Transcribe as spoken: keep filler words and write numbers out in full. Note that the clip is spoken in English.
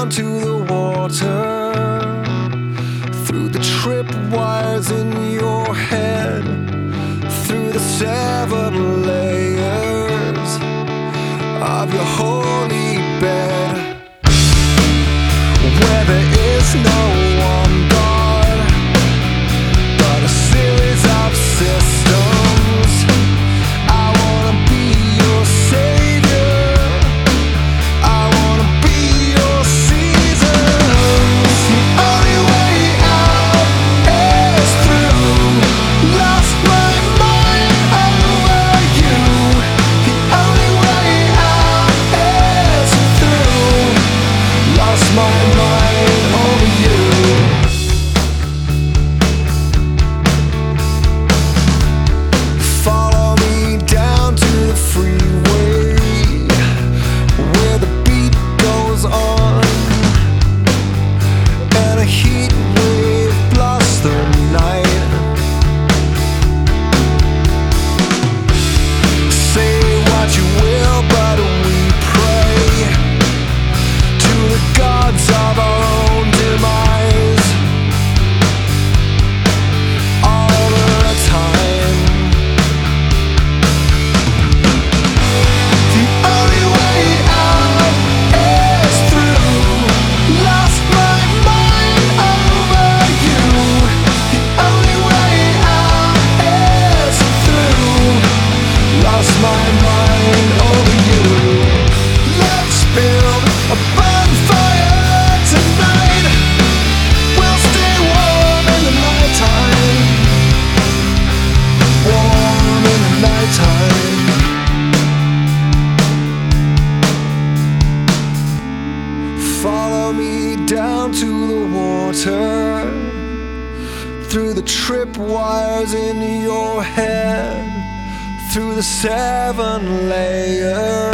down to the water, through the tripwires in your head, through the seven layers of your holy bed, where there is no one God, but a series of systems. I wanna be your savior, I wanna be your seasons. The only way out is through. Lost my mind over you. The only way out is through. Lost my mind over you. Follow me down to the freeway, where the beat goes on, and a heat wave blasts the night. Say what you will, but we pray to the gods of our own demise all the time. The only way out is through. Lost my mind over you. The only way out is through. Lost my mind over you. Let's build a bonfire tonight. We'll stay warm in the nighttime. Warm in the nighttime. Follow me down to the water, through the tripwires in your head, through the seven layers